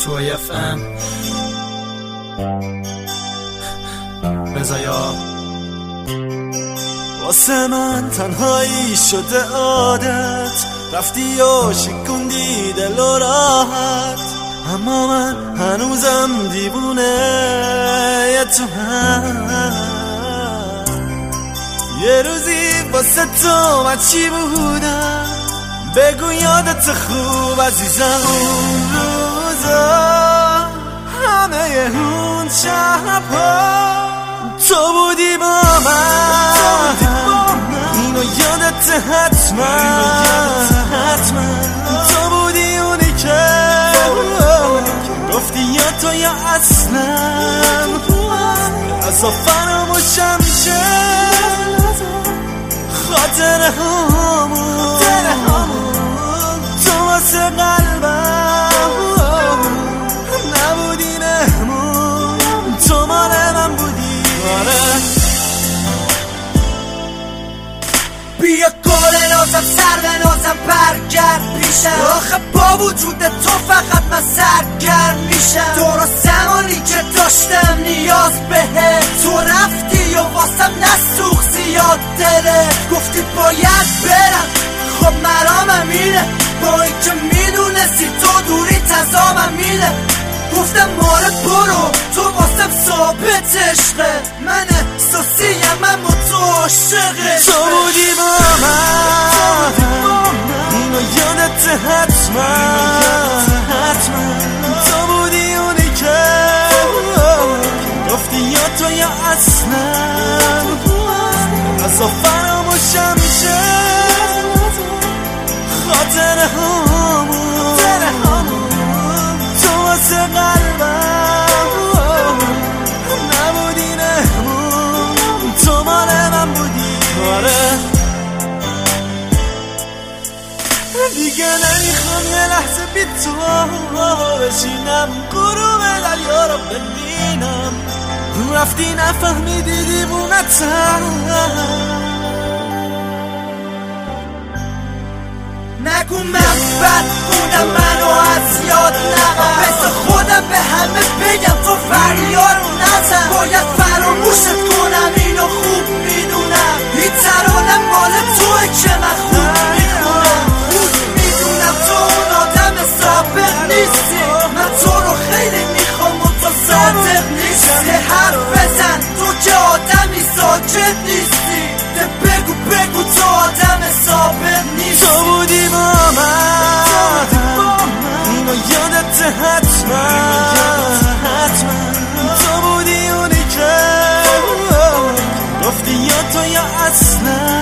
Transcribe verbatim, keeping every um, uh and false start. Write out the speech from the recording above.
توی اف ام رضایا. واسه من تنهایی شده عادت، رفتی و شکوندی دل و راحت، اما من هنوزم دیوونه یه تو هم. یه روزی واسه تو من چی بودم، بگو یادت خوب عزیزم. اون روزا همه اون شبها تو بودی با من، اینو یادت حتما حتما. تو بودی اونی که گفتی یا تو یا اصلا، از فراموشم میشه خاطر همون. تو واسه قلبم نبودی مهمون، تو مال من بودی. آره بیا گل نازم سر به نازم برگرد پیشم، آخه با وجود تو فقط من سرگرم میشم. درست زمانی که داشتم نیاز بهت، تو رفتی و واسم نسوخ زیاد دله. گفتی باید برم، خب مرامم اینه، با این که میدونستی تو دوری تزامم اینه. گفتم ماره برو، تو واسم ثابت عشقه، من احساسیم اما تو عاشقه. تو بودی با من، اینو یادت حتما حتما. تو بودی اونی که گفتی یا تو یا اصلا، از فراموشم میشه خاطر همون. تو واسه قلبم نبودی مهمون، تو مال من بودی. آره دیگه نمیخوام یه لحظه بی تو بشینم، غروب دریا رو ببینم. رفتی نفهمیدی دیوونتم، نگو من بد بودم، منو از یاد نبر. بس خودم به همه بگم تو فریاد نزن. باید فراموشت کنم، اینو خوب میدونم. این ترانه مال توه که من خوب میخونم. خوب میدونم تو اون آدم صابر نیستی، من تو رو خیلی میخوام و تو صادق نیستی. حرف بزن تو که آدمی ساکت نیستی، ده بگو بگو تو آدم صابر نیستی. تو بودی با من، اینو یادت حتما حتما. تو بودی اونی که گفتی یا تو یا اصلا،